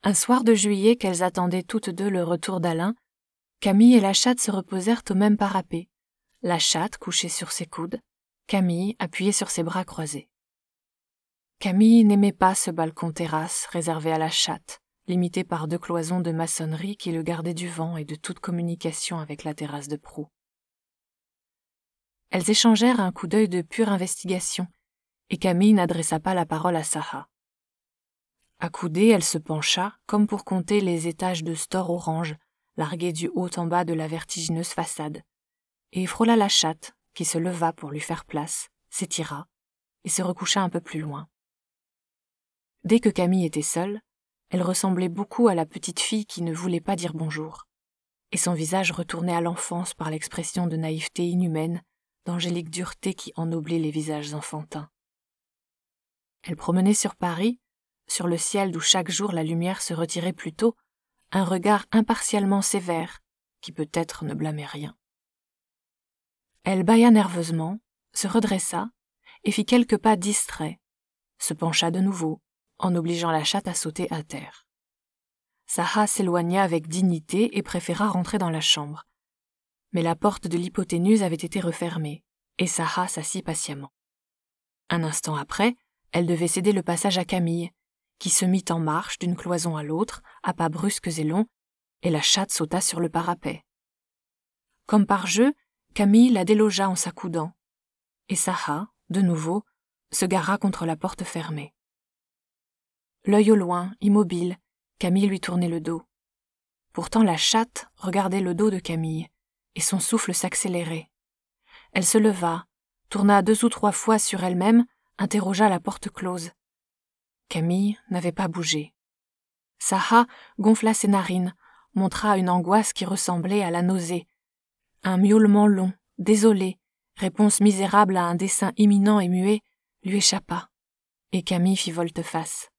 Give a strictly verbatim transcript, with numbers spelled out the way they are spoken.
Un soir de juillet qu'elles attendaient toutes deux le retour d'Alain, Camille et la chatte se reposèrent au même parapet, la chatte couchée sur ses coudes, Camille appuyée sur ses bras croisés. Camille n'aimait pas ce balcon-terrasse réservé à la chatte, limité par deux cloisons de maçonnerie qui le gardaient du vent et de toute communication avec la terrasse de proue. Elles échangèrent un coup d'œil de pure investigation, et Camille n'adressa pas la parole à Saha. Accoudée, elle se pencha, comme pour compter les étages de stores orange, largués du haut en bas de la vertigineuse façade, et frôla la chatte, qui se leva pour lui faire place, s'étira, et se recoucha un peu plus loin. Dès que Camille était seule, elle ressemblait beaucoup à la petite fille qui ne voulait pas dire bonjour, et son visage retournait à l'enfance par l'expression de naïveté inhumaine, d'angélique dureté qui ennoblit les visages enfantins. Elle promenait sur Paris, sur le ciel d'où chaque jour la lumière se retirait plus tôt, un regard impartialement sévère, qui peut-être ne blâmait rien. Elle bâilla nerveusement, se redressa, et fit quelques pas distraits, se pencha de nouveau, en obligeant la chatte à sauter à terre. Saha s'éloigna avec dignité et préféra rentrer dans la chambre. Mais la porte de l'hypoténuse avait été refermée, et Saha s'assit patiemment. Un instant après, elle devait céder le passage à Camille, qui se mit en marche d'une cloison à l'autre, à pas brusques et longs, et la chatte sauta sur le parapet. Comme par jeu, Camille la délogea en s'accoudant, et Saha, de nouveau, se gara contre la porte fermée. L'œil au loin, immobile, Camille lui tournait le dos. Pourtant la chatte regardait le dos de Camille, et son souffle s'accélérait. Elle se leva, tourna deux ou trois fois sur elle-même, interrogea la porte close. Camille n'avait pas bougé. Saha gonfla ses narines, montra une angoisse qui ressemblait à la nausée. Un miaulement long, désolé, réponse misérable à un dessein imminent et muet, lui échappa, et Camille fit volte-face.